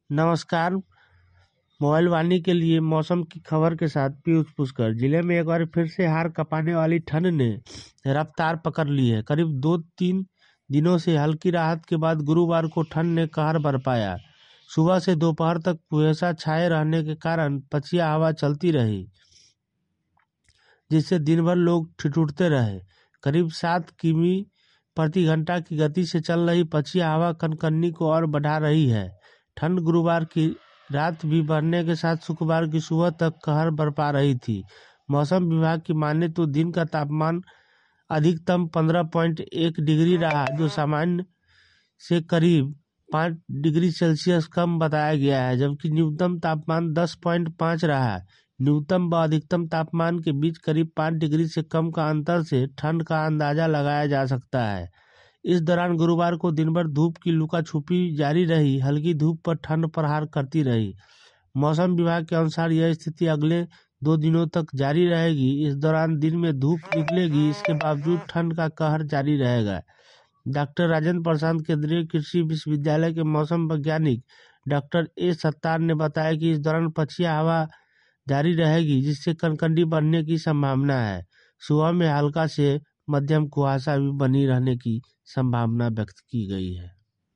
नमस्कार। मोबाइल वाणी के लिए मौसम की खबर के साथ पीयूष पुष्कर। जिले में एक बार फिर से हार कपाने वाली ठंड ने रफ्तार पकड़ ली है। करीब 2-3 दिनों से हल्की राहत के बाद गुरुवार को ठंड ने कहर बरपाया। सुबह से दोपहर तक कुहेसा छाए रहने के कारण पछिया हवा चलती रही, जिससे दिन भर लोग ठिठुरते रहे। करीब 7 किमी प्रति घंटा की गति से चल रही पछिया हवा कनकनी को और बढ़ा रही है। ठंड गुरुवार की रात भी बढ़ने के साथ शुक्रवार की सुबह तक कहर बरपा रही थी। मौसम विभाग की माने तो दिन का तापमान अधिकतम 15.1 डिग्री रहा, जो सामान्य से करीब 5 डिग्री सेल्सियस कम बताया गया है, जबकि न्यूनतम तापमान 10.5 रहा। न्यूनतम व अधिकतम तापमान के बीच करीब 5 डिग्री से कम का अंतर से ठंड का अंदाजा लगाया जा सकता है। इस दौरान गुरुवार को दिन भर धूप की लुका छुपी जारी रही। हल्की धूप पर ठंड प्रहार करती रही। मौसम विभाग के अनुसार यह स्थिति अगले 2 दिनों तक जारी रहेगी। इस दौरान दिन में धूप निकलेगी, इसके बावजूद ठंड का कहर जारी रहेगा। डॉक्टर राजेंद्र प्रसाद केंद्रीय कृषि विश्वविद्यालय के मौसम वैज्ञानिक डॉक्टर ए सत्तार ने बताया कि इस दौरान पछिया हवा जारी रहेगी, जिससे कनकनी बढ़ने की संभावना है। सुबह में हल्का से मध्यम कुहासा भी बनी रहने की संभावना व्यक्त की गई है।